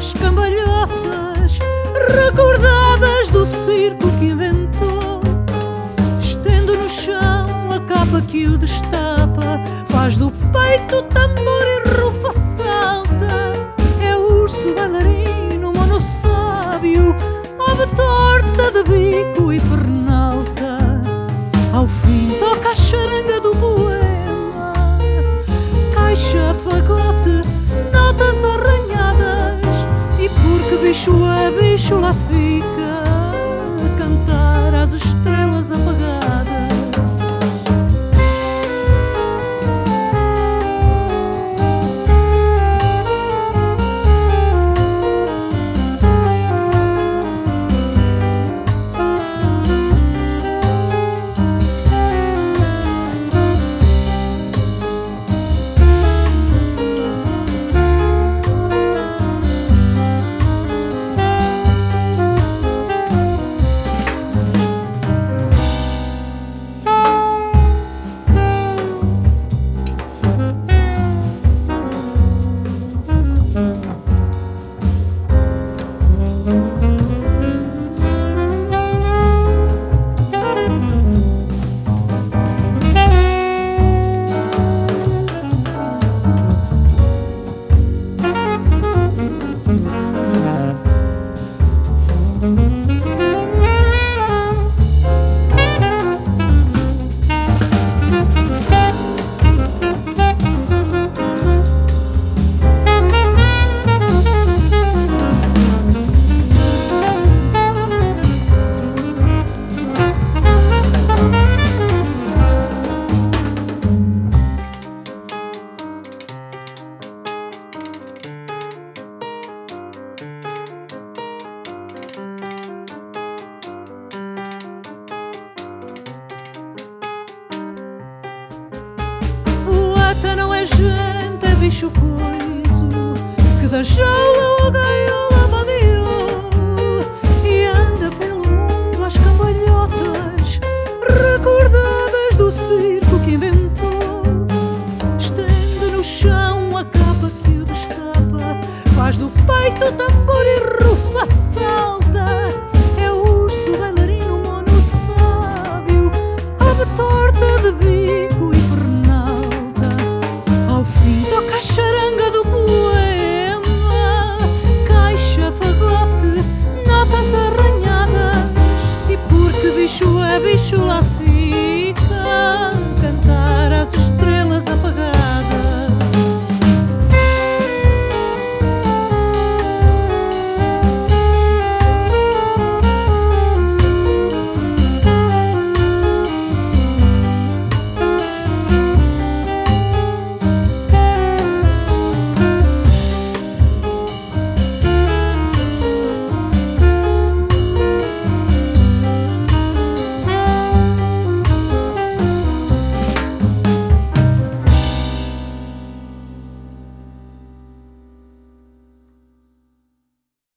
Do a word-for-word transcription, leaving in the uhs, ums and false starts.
as cambalhotas recordadas do circo que inventou. Estendo no chão a capa que o destapa, faz do peito tambor e rufa salta. É urso bailarino, monossábio, ave torta de bico e pernalta. Ao fim toca a charanga do poema, caixa, fagote, notas arranhadas. E porque bicho é bicho lá fica a cantar às estrelas apagadas. Não é gente, é bicho coiso que da jaula ao gaiola